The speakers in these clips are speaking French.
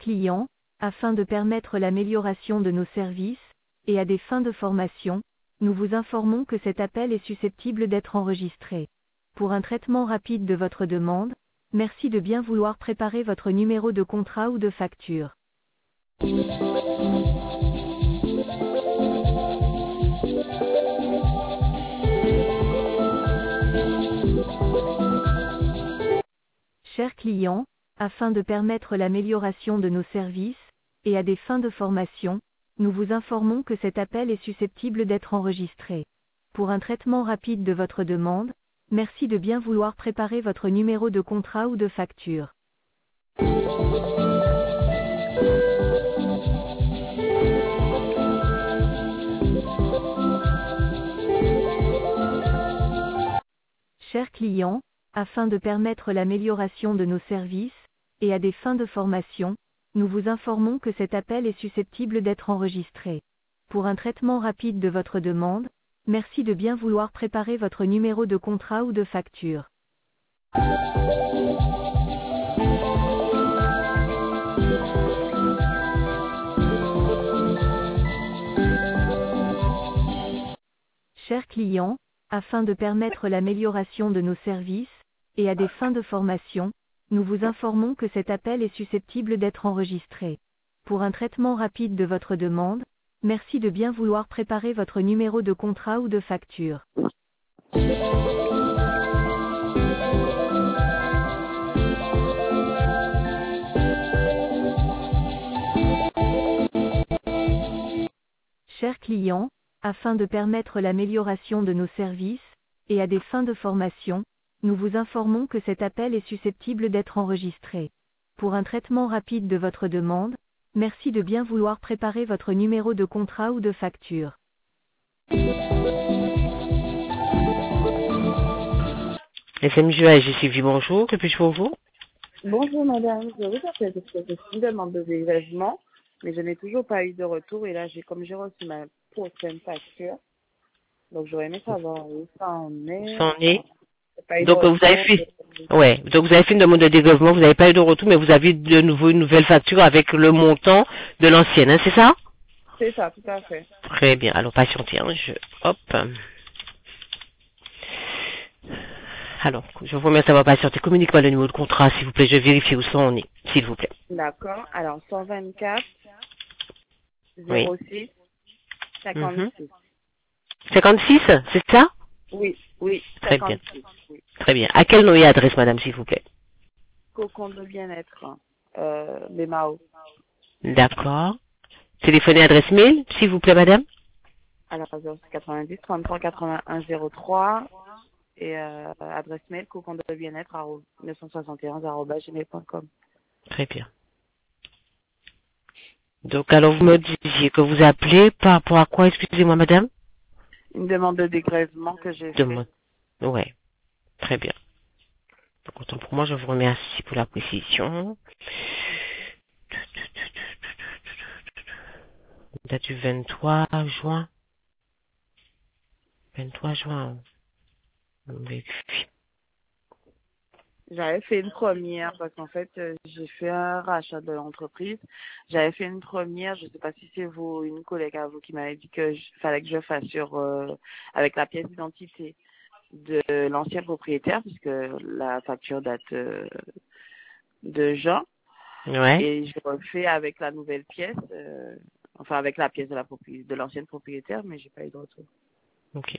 client, afin de permettre l'amélioration de nos services, et à des fins de formation, nous vous informons que cet appel est susceptible d'être enregistré. Pour un traitement rapide de votre demande, merci de bien vouloir préparer votre numéro de contrat ou de facture. Chers clients, afin de permettre l'amélioration de nos services, et à des fins de formation, nous vous informons que cet appel est susceptible d'être enregistré. Pour un traitement rapide de votre demande, merci de bien vouloir préparer votre numéro de contrat ou de facture. Chers clients, afin de permettre l'amélioration de nos services, et à des fins de formation, nous vous informons que cet appel est susceptible d'être enregistré. Pour un traitement rapide de votre demande, merci de bien vouloir préparer votre numéro de contrat ou de facture. Chers clients, afin de permettre l'amélioration de nos services, et à des fins de formation, nous vous informons que cet appel est susceptible d'être enregistré. Pour un traitement rapide de votre demande, merci de bien vouloir préparer votre numéro de contrat ou de facture. Chers clients, afin de permettre l'amélioration de nos services, et à des fins de formation, nous vous informons que cet appel est susceptible d'être enregistré. Pour un traitement rapide de votre demande, merci de bien vouloir préparer votre numéro de contrat ou de facture. FMJA, j'ai suivi, bonjour, que puis-je pour vous? Bonjour madame, je vous appelle parce que j'ai une demande de dégrèvement, mais je n'ai toujours pas eu de retour et là comme j'ai reçu ma prochaine facture, donc j'aurais aimé savoir où ça en est. Ça en est. Donc vous avez fait, ouais, donc vous avez fait une demande de dégrèvement, vous n'avez pas eu de retour, mais vous avez de nouveau une nouvelle facture avec le montant de l'ancienne, hein, c'est ça? C'est ça, tout à fait. Très bien, alors patientez, hein, hop. Alors, je vous remercie d'avoir patienté. Communiquez-moi le numéro de contrat, s'il vous plaît, je vérifie où ça en est, s'il vous plaît. D'accord, alors 124 Oui. 06 56. 56, c'est ça? Oui, oui, Très 56. bien. Oui. Très bien. À quel nom et adresse, madame, s'il vous plaît? Cocon de bien-être, Bémao. D'accord. Téléphonez adresse mail, s'il vous plaît, madame? Alors 90 33 81 03 et adresse mail cocon de bien-être 971@gmail.com. Très bien. Donc, alors, vous me disiez que vous appelez par rapport à quoi, excusez-moi, madame? Une demande de dégrèvement que j'ai fait. Ouais. Très bien. Donc, autant pour moi, je vous remercie pour la précision. Date du 23 juin. 23 juin. J'avais fait une première parce qu'en fait, j'ai fait un rachat de l'entreprise. J'avais fait une première, je ne sais pas si c'est vous, une collègue à vous qui m'avait dit que fallait que je fasse avec la pièce d'identité de l'ancien propriétaire puisque la facture date de juin. Ouais. Et je refais avec la nouvelle pièce, enfin avec la pièce de l'ancienne propriétaire, mais j'ai pas eu de retour. Ok.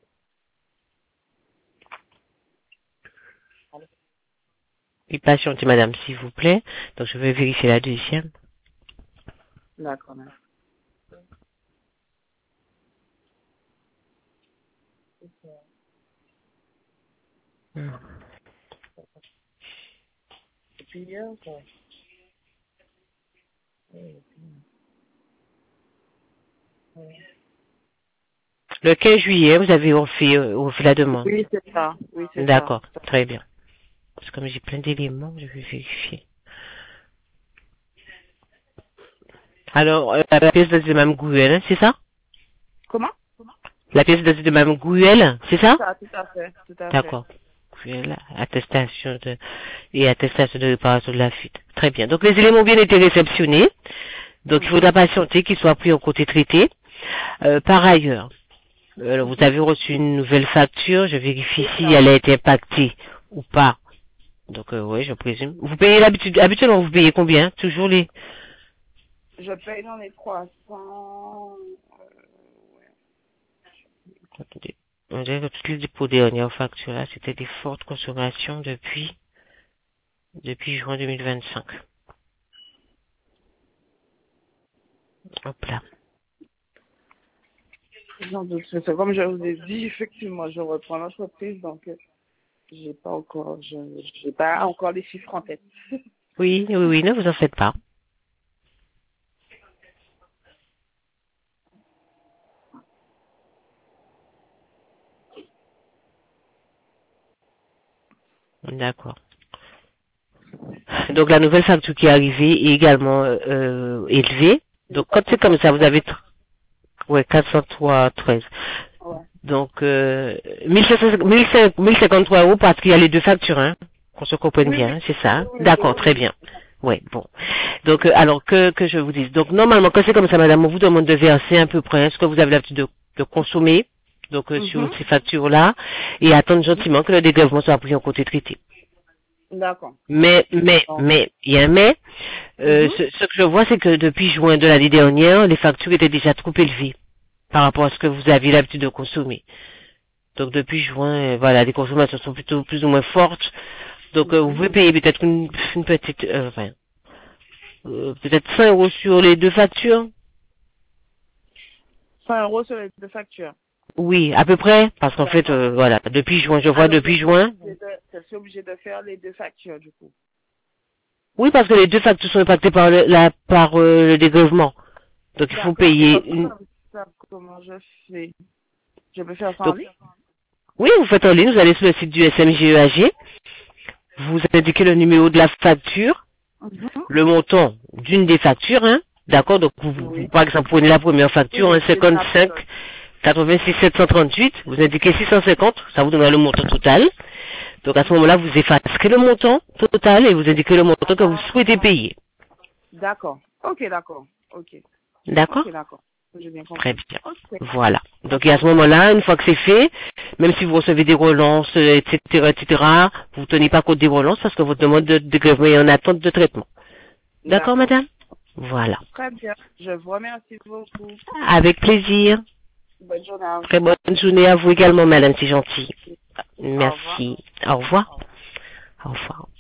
Et patientez, madame, s'il vous plaît. Donc, je vais vérifier la deuxième. D'accord, madame. Et puis hier, quoi. Le 15 juillet, vous avez fait la demande. Oui, c'est ça. Oui, c'est ça. D'accord, très bien. Parce que comme j'ai plein d'éléments, je vais vérifier. Alors, la pièce de Mme Gouel, hein, c'est ça? Comment? La pièce de Mme Gouel, c'est ça? Ça, tout à fait. Tout à fait. D'accord. actuelle, attestation de réparation de la fuite. Très bien. Donc les éléments ont bien été réceptionnés. Donc il faudra patienter qu'ils soient pris en compte et traités. Par ailleurs, vous avez reçu une nouvelle facture. Je vérifie si elle a été impactée ou pas. Donc oui, je présume. Vous payez habituellement vous payez combien? Toujours les. Je paye dans les 300. Attendez. On dirait que toutes les dépôts dernières factures là, c'était des fortes consommations depuis juin 2025. Hop là. J'en doute. C'est comme je vous ai dit, effectivement, je reprends l'entreprise, donc j'ai pas encore les chiffres en tête. Oui, ne vous en faites pas. D'accord. Donc la nouvelle facture qui est arrivée est également élevée. Donc quand c'est comme ça, vous avez 403,13. Ouais. Donc 1053 € parce qu'il y a les deux factures, hein, qu'on se comprenne bien, hein, c'est ça. Hein? D'accord, très bien. Ouais, bon. Donc alors que je vous dise. Donc normalement quand c'est comme ça, madame, on vous demande de verser à peu près ce que vous avez l'habitude de consommer. Donc sur ces factures-là, et attendre gentiment que le dégrèvement soit pris en compte et traité. D'accord. Mais, il y a un mais. Ce que je vois, c'est que depuis juin de l'année dernière, les factures étaient déjà trop élevées par rapport à ce que vous aviez l'habitude de consommer. Donc depuis juin, voilà, les consommations sont plutôt plus ou moins fortes. Donc vous pouvez payer peut-être une petite, peut-être 5 € sur les deux factures. 100 € sur les deux factures. Oui, à peu près, parce qu'en fait, voilà, depuis juin, je vois depuis juin. Je suis obligé de faire les deux factures, du coup. Oui, parce que les deux factures sont impactées par le dégrèvement. Donc il faut payer une. Comment je fais? Je peux faire ça en ligne? Oui, vous faites en ligne, vous allez sur le site du SMGEAG, vous indiquez le numéro de la facture, le montant d'une des factures, hein, d'accord, donc vous, par exemple, prenez la première facture, 55 86 738, vous indiquez 650, ça vous donnera le montant total. Donc à ce moment-là, vous effacerez le montant total et vous indiquez le montant que vous souhaitez payer. D'accord. Ok, d'accord. Ok. D'accord? Ok, d'accord. J'ai bien compris. Très bien. Voilà. Donc et à ce moment-là, une fois que c'est fait, même si vous recevez des relances, etc., vous ne tenez pas compte des relances parce que votre demande de dégrèvement est en attente de traitement. D'accord, madame? Voilà. Très bien. Je vous remercie beaucoup. Avec plaisir. Bonne journée à vous. Très bonne journée à vous également, madame, c'est gentil. Merci. Au revoir. Au revoir.